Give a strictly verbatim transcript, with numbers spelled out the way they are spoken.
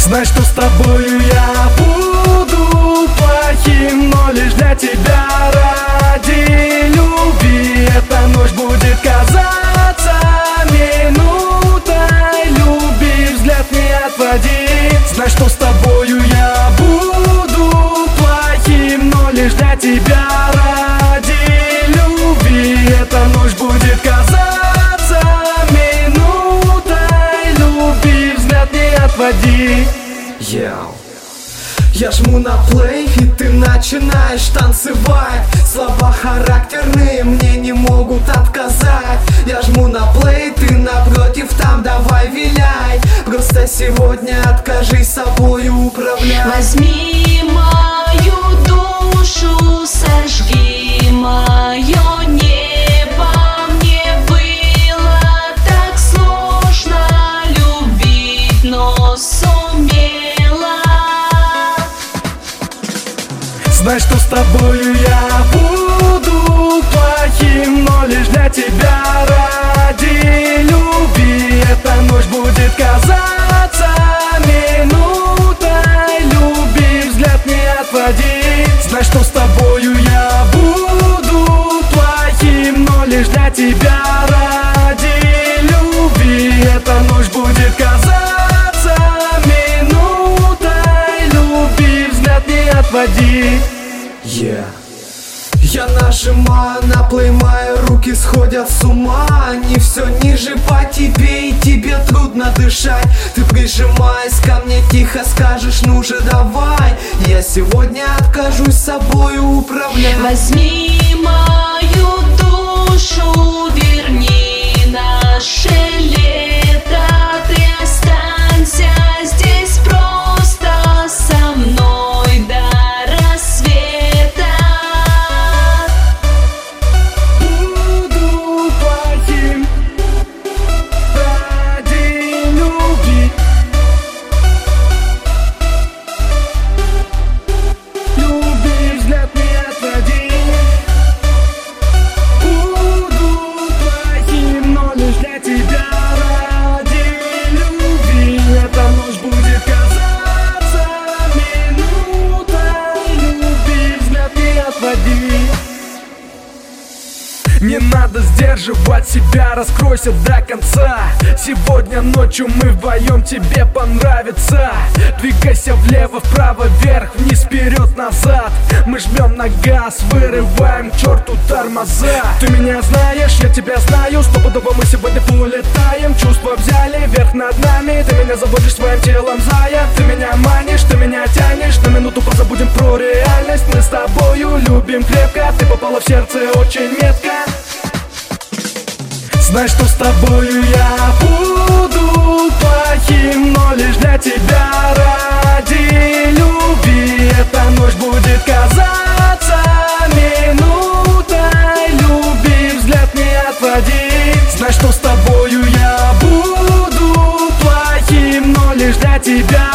Знай, что с тобою я буду плохим, но лишь для тебя, ради любви. Эта ночь будет казаться минутой любви, взгляд не отводи. Знай, что с тобою я буду плохим, но лишь для тебя, ради любви. Эта ночь будет казаться минутой любви, взгляд не отводи. Йоу. Я жму на плей, и ты начинаешь танцевать. Слова характерные мне не могут отказать. Я жму на плей, ты напротив там давай виляй. Просто сегодня откажись собою управлять. Возьми мою душу, сожги мое небо. Мне было так сложно любить, но сумела. Знай, что с тобою я буду плохим, но лишь для тебя, ради любви. Эта ночь будет казаться минутой любви, взгляд не отводи. Знай, что с тобою я буду плохим, но лишь для тебя, ради любви. Эта ночь будет казаться минутой любви, взгляд не отводи. Yeah. Я нажимаю на плей, мои руки сходят с ума. Они все ниже по тебе, и тебе трудно дышать. Ты прижимаясь ко мне тихо скажешь: ну же давай. Я сегодня откажусь собою управлять. Возьми мою душу, верни наше лето. Ты останься здесь просто со мной до рассвета. Буду плохим ради любви. Люби, взгляд не отводи. Буду плохим, но лишь для тебя, ради любви. Эта ночь будет казаться минутой любви, взгляд не отводи. Не надо сдерживать себя, раскройся до конца. Сегодня ночью мы вдвоем, тебе понравится. Двигайся влево, вправо, вверх, вниз, вперед, назад. Мы жмем на газ, вырываем к черту тормоза. Ты меня знаешь, я тебя знаю, стопудово мы сегодня улетаем. Чувства взяли верх над нами, ты меня заводишь своим телом, зая. Ты меня манишь, ты меня тянешь, на минуту позабудем про реальность. Мы с тобою любим крепко, ты попала в сердце очень метко. Знай, что с тобою я буду плохим, но лишь для тебя, ради любви. Эта ночь будет казаться минутой любви, взгляд не отводи. Знай, что с тобою я буду плохим, но лишь для тебя,